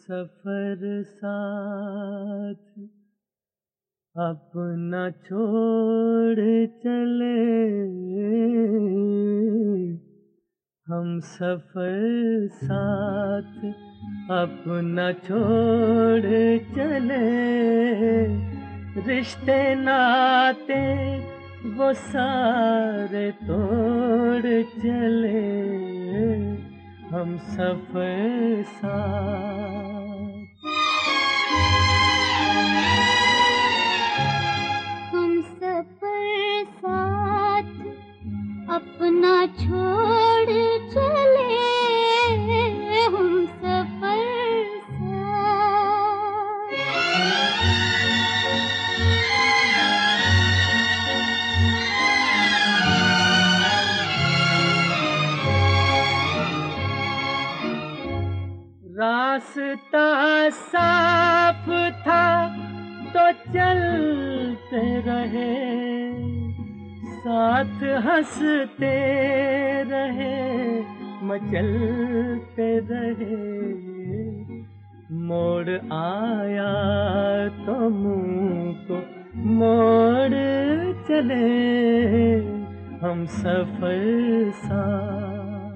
सफर साथ अपना छोड़ चले, हम सफर साथ अपना छोड़ चले, रिश्ते नाते वो सारे तोड़ चले, हम सफर साथ। हम सफर साथ अपना छोड़ चले, हम सफर साथ। रास्ता साफ था तो चलते रहे, साथ हंसते रहे, मचलते रहे, मोड़ आया तो मुंह को मोड़ चले, हम सफर साथ।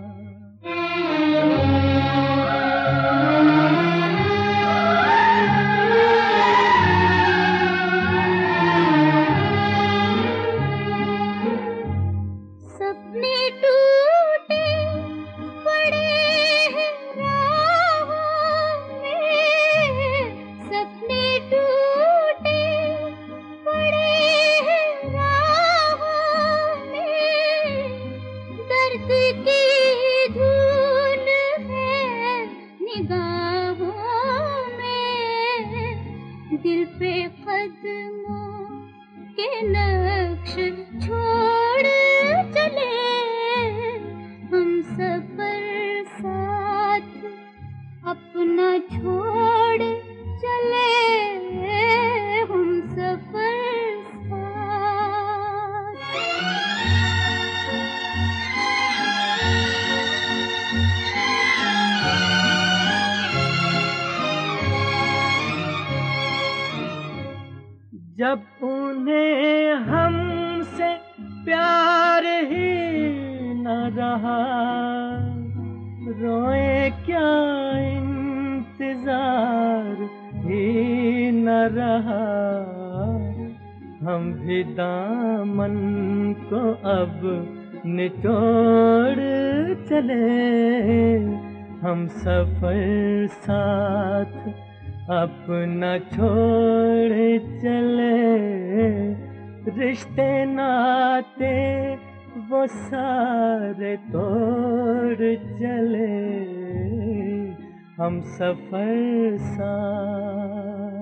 सपने टूटे पड़े हैं राहों में, सपने टूटे पड़े हैं राहों में, दर्द की धुन है निगाहों में, दिल पे कदमों के नक्श छोड़ चले, हम सफर साथ अपना छोड़ चले, हम सफर साथ। जब उन्हें हमसे प्यार ही न रहा, रोए क्या इंतजार ही न रहा, हम भी दामन को अब निचोड़ चले, हम सफर साथ अपना छोड़ चले, रिश्ते नाते वो सारे तोड़ चले, हम सफर साथ।